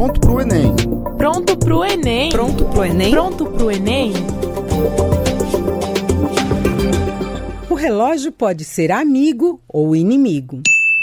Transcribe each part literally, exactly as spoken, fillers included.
Pronto pro Enem. Pronto pro Enem. Pronto pro Enem. Pronto pro Enem. O relógio pode ser amigo ou inimigo.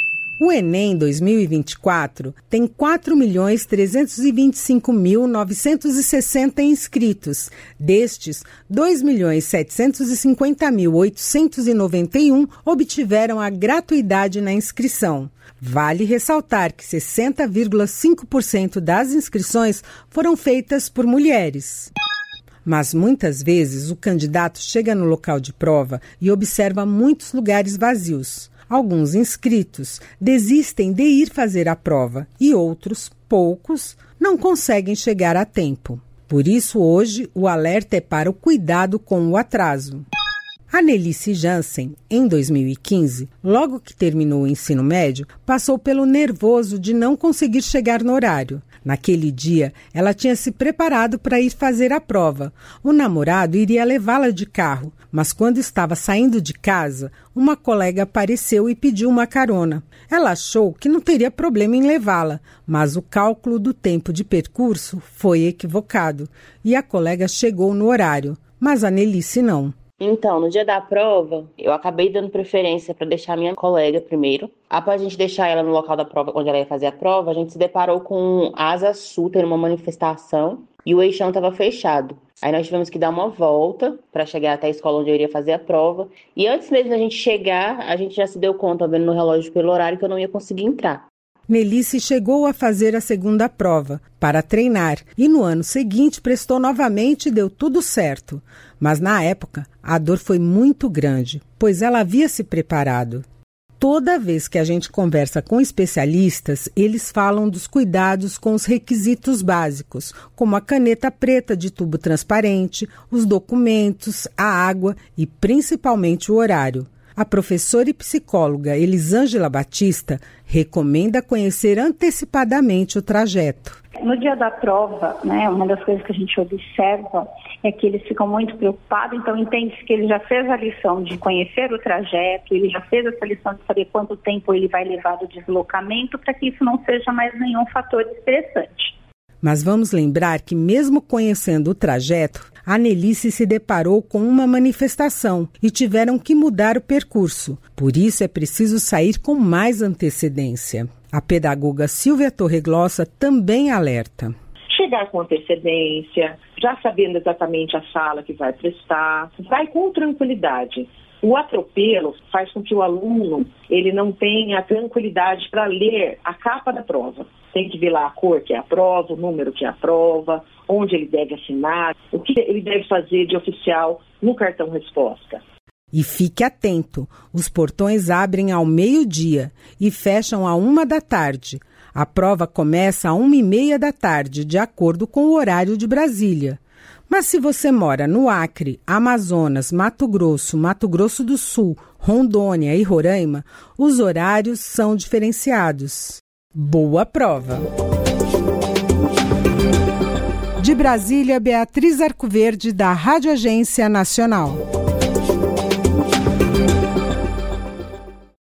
O Enem dois mil e vinte e quatro tem quatro milhões trezentos e vinte e cinco mil novecentos e sessenta inscritos. Destes, dois milhões setecentos e cinquenta mil oitocentos e noventa e um obtiveram a gratuidade na inscrição. Vale ressaltar que sessenta vírgula cinco por cento das inscrições foram feitas por mulheres. Mas muitas vezes o candidato chega no local de prova e observa muitos lugares vazios. Alguns inscritos desistem de ir fazer a prova e outros, poucos, não conseguem chegar a tempo. Por isso, hoje, o alerta é para o cuidado com o atraso. A Nelice Jansen, em dois mil e quinze, logo que terminou o ensino médio, passou pelo nervoso de não conseguir chegar no horário. Naquele dia, ela tinha se preparado para ir fazer a prova. O namorado iria levá-la de carro, mas quando estava saindo de casa, uma colega apareceu e pediu uma carona. Ela achou que não teria problema em levá-la, mas o cálculo do tempo de percurso foi equivocado e a colega chegou no horário, mas a Nelice não. Então, no dia da prova, eu acabei dando preferência para deixar a minha colega primeiro. Após a gente deixar ela no local da prova, onde ela ia fazer a prova, a gente se deparou com a Asa Sul tendo uma manifestação e o eixão estava fechado. Aí nós tivemos que dar uma volta para chegar até a escola onde eu iria fazer a prova. E antes mesmo da gente chegar, a gente já se deu conta, vendo no relógio pelo horário, que eu não ia conseguir entrar. Nelice chegou a fazer a segunda prova, para treinar, e no ano seguinte prestou novamente e deu tudo certo. Mas na época, a dor foi muito grande, pois ela havia se preparado. Toda vez que a gente conversa com especialistas, eles falam dos cuidados com os requisitos básicos, como a caneta preta de tubo transparente, os documentos, a água e principalmente o horário. A professora e psicóloga Elisângela Batista recomenda conhecer antecipadamente o trajeto. No dia da prova, né, uma das coisas que a gente observa é que eles ficam muito preocupados, então entende-se que ele já fez a lição de conhecer o trajeto, ele já fez essa lição de saber quanto tempo ele vai levar do deslocamento, para que isso não seja mais nenhum fator estressante. Mas vamos lembrar que mesmo conhecendo o trajeto, a Nelice se deparou com uma manifestação e tiveram que mudar o percurso. Por isso é preciso sair com mais antecedência. A pedagoga Silvia Torreglossa também alerta. Chegar com antecedência, já sabendo exatamente a sala que vai prestar, vai com tranquilidade. O atropelo faz com que o aluno ele não tenha tranquilidade para ler a capa da prova. Tem que ver lá a cor que é a prova, o número que é a prova, onde ele deve assinar, o que ele deve fazer de oficial no cartão resposta. E fique atento, os portões abrem ao meio-dia e fecham à uma da tarde. A prova começa à uma e meia da tarde, de acordo com o horário de Brasília. Mas se você mora no Acre, Amazonas, Mato Grosso, Mato Grosso do Sul, Rondônia e Roraima, os horários são diferenciados. Boa prova! De Brasília, Beatriz Arcoverde, da Rádio Agência Nacional.